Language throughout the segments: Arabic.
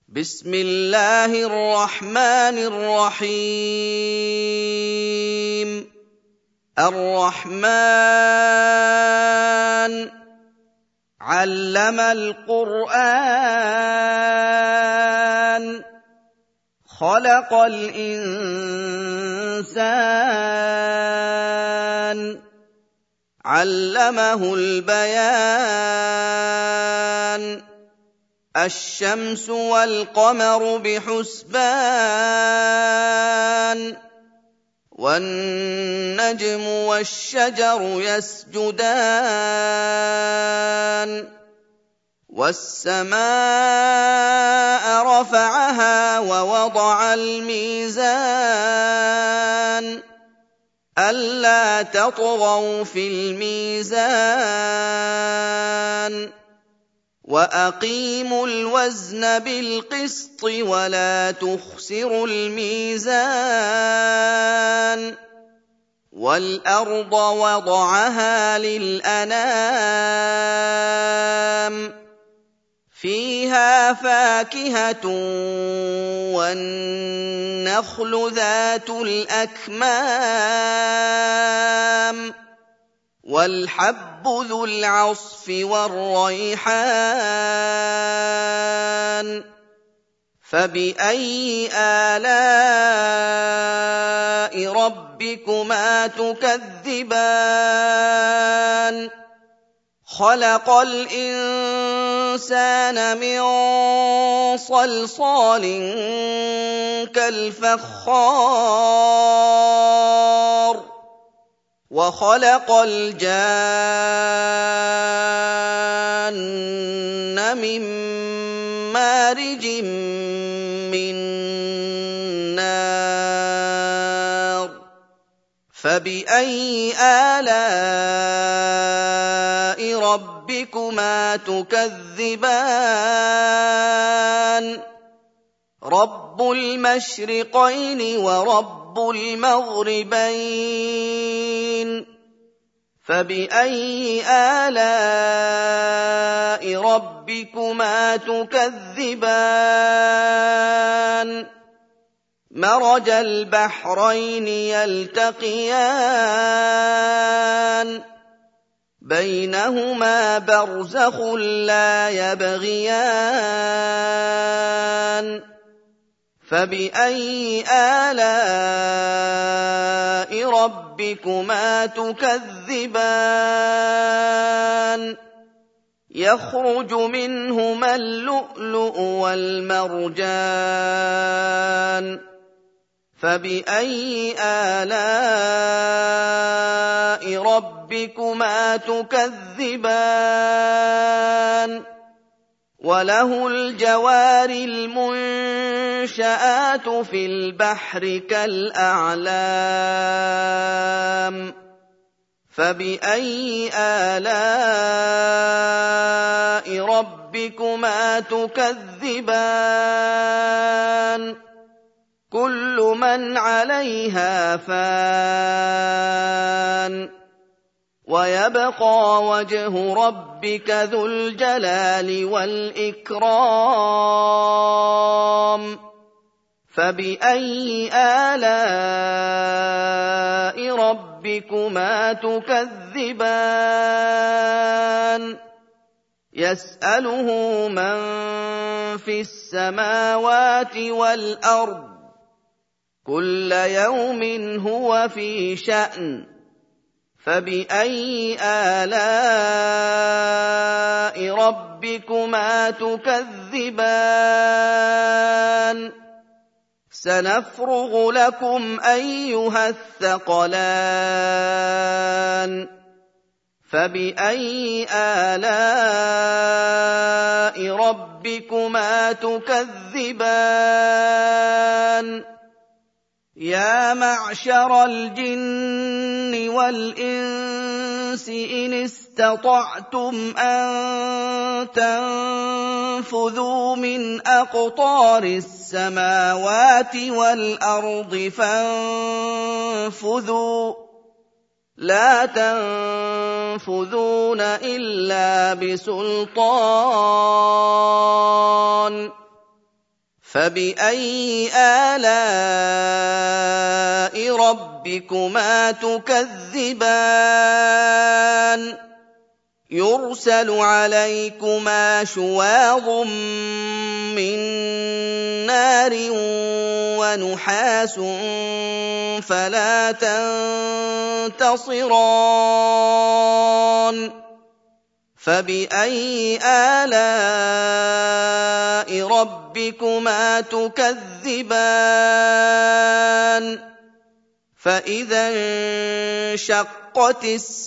بسم الله الرحمن الرحيم الرحمن علم القرآن خلق الإنسان علمه البيان الشمس والقمر بحسبان والنجم والشجر يسجدان والسماء رفعها ووضع الميزان ألا تطغوا في الميزان وأقيموا الوزن بالقسط ولا تخسروا الميزان والأرض وضعها للأنام فيها فاكهة والنخل ذات الأكمام والحب ذو العصف والريحان فبأي آلاء ربكما تكذبان خلق الإنسان من صلصال كالفخار وخلق الجان من مارج من نار فبأي آلاء ربكما تكذبان رب المشرقين ورب المغربين فبأي آلاء ربكما تكذبان مرج البحرين يلتقيان بينهما برزخ لا يبغيان فبأي آلاء ربكما تكذبان يخرج منهما اللؤلؤ والمرجان فبأي آلاء ربكما تكذبان وله الجوار المنشآت في البحر كالأعلام فبأي آلاء ربكما تكذبان كل من عليها فان ويبقى وجه ربك ذو الجلال والإكرام فبأي آلاء ربكما تكذبان يسأله من في السماوات والأرض كل يوم هو في شأن فبأي آلاء ربكما تكذبان سنفرغ لكم أيها الثقلان فبأي آلاء ربكما تكذبان يا معشر الجن والإنس إن استطعتم أن تنفذوا من أقطار السماوات والأرض فانفذوا لا تنفذون إلا بسلطان فبأي آلاء ربكما تكذبان يرسل عليكما شواظ من نار ونحاس فلا تنتصران فبأي آلاء ربكما تكذبان فإذا انشقت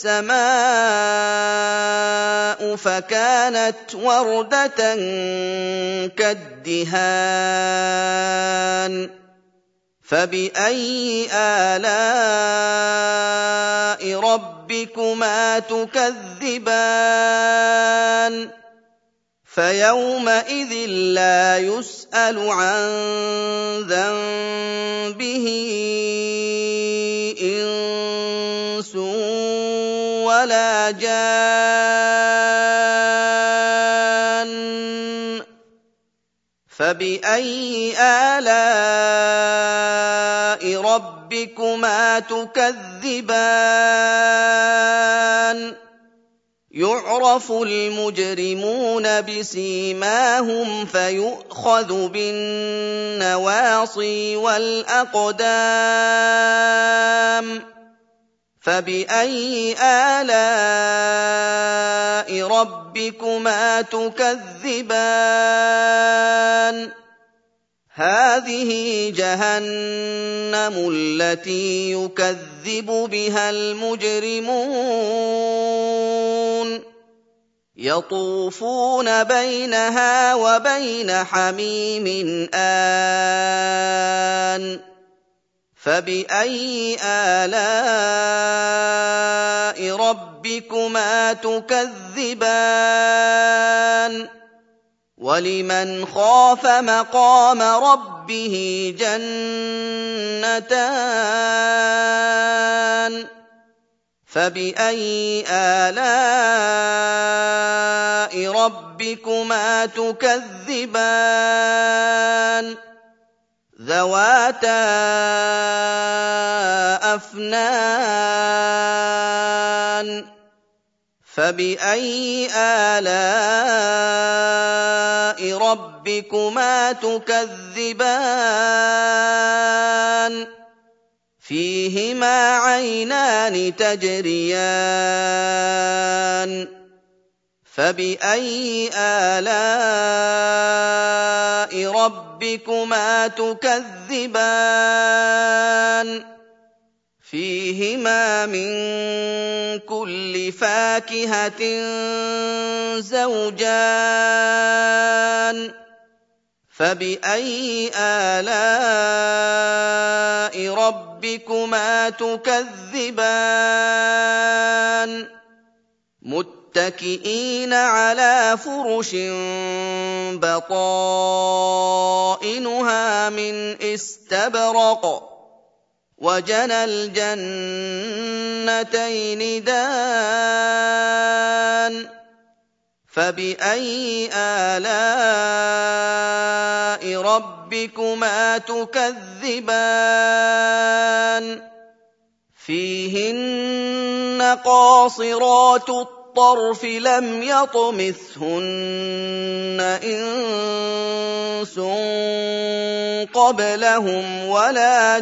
السماء فكانت وردة كالدهان فبأي آلاء ربكما تكذبان فيومئذ لا يسأل عن ذنبه إنس ولا جان فبأي آلاء ربكما تكذبان يعرف المجرمون بسيماهم فيؤخذ بالنواصي والأقدام فبأي آلاء ربكما تكذبان هذه جهنم التي يكذب بها المجرمون يطوفون بينها وبين حميم آن فبأي آلاء ربكما تكذبان ولمن خاف مقام ربه جنتان فبأي آلاء ربكما تكذبان ذواتا أفنان فبأي آلاء ربكما تكذبان فيهما عينان تجريان فبأي آلاء ربكما تكذبان فيهما من كل فاكهة زوجان فبأي آلاء ربكما تكذبان متكئين على فرش بطائنها من استبرق وجنى الجنتين دان فبأي آلاء ربكما تكذبان فيهن قاصرات الطرف لم يطمثهن إنس قبلهم ولا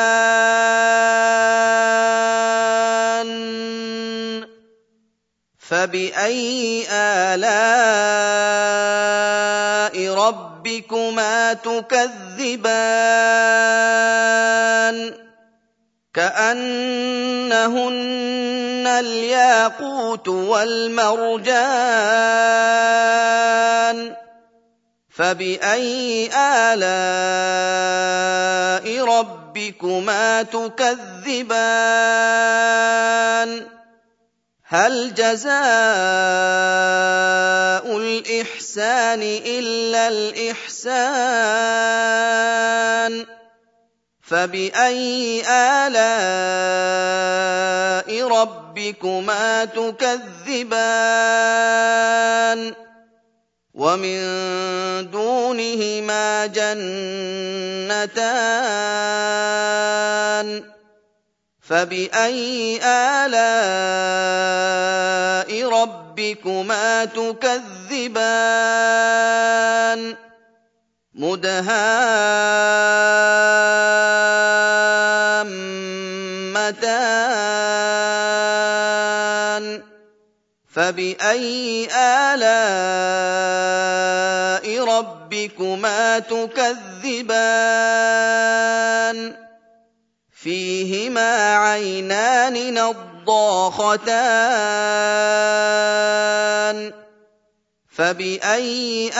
جان فبأي آلاء ربكما تكذبان كأنهن الياقوت والمرجان فبأي آلاء ربكما تكذبان هل جزاء الإحسان إلا الإحسان فبأي آلاء ربكما تكذبان ومن دون دُونِهِمَا جَنَّتَانِ فَبِأَيِّ آلَاءِ رَبِّكُمَا تُكَذِّبَانِ مُدْهَامَّتَانِ فَبِأَيِّ آلَاءِ رَبِّكُمَا تُكَذِّبَانِ فِيهِمَا عَيْنَانِ نَضَّاخَتَانِ فَبِأَيِّ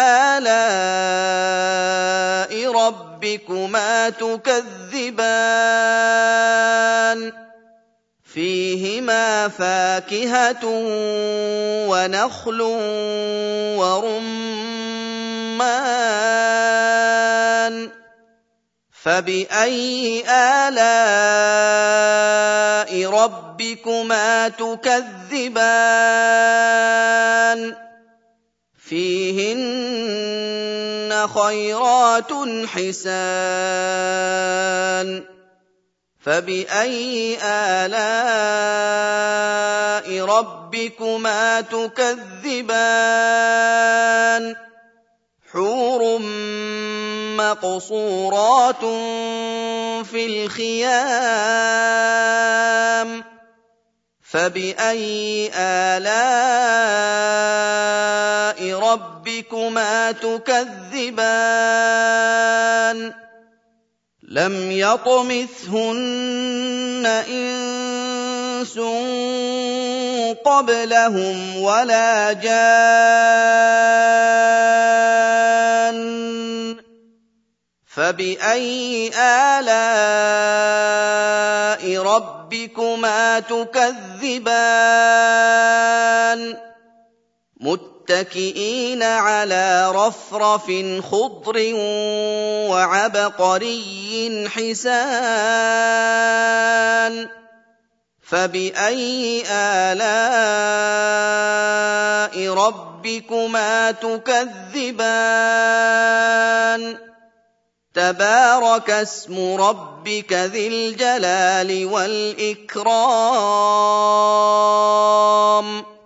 آلَاءِ رَبِّكُمَا تُكَذِّبَانِ فِيهِمَا فَاكِهَةٌ وَنَخْلٌ وَرُمَّانٌ فَبِأَيِّ آلَاءِ رَبِّكُمَا تُكَذِّبَانِ فِيهِنَّ خَيْرَاتٌ حِسَانٌ فَبِأَيِّ آلَاءِ رَبِّكُمَا تُكَذِّبَانِ حُورٌ مَّقْصُورَاتٌ فِي الْخِيَامِ فَبِأَيِّ آلَاءِ رَبِّكُمَا تُكَذِّبَانِ لَمْ يَطْمِثْهُنَّ إِنسٌ قَبْلَهُمْ وَلَا جَانٌّ فَبِأَيِّ آلَاءِ رَبِّكُمَا تُكَذِّبَانِ مُتَّكِئِينَ عَلَىٰ رَفْرَفٍ خُضْرٍ وَعَبْقَرِيٍّ حِسَانٍ فَبِأَيِّ آلَاءِ رَبِّكُمَا تُكَذِّبَانِ تَبَارَكَ اسْمُ رَبِّكَ ذِي الْجَلَالِ وَالْإِكْرَامِ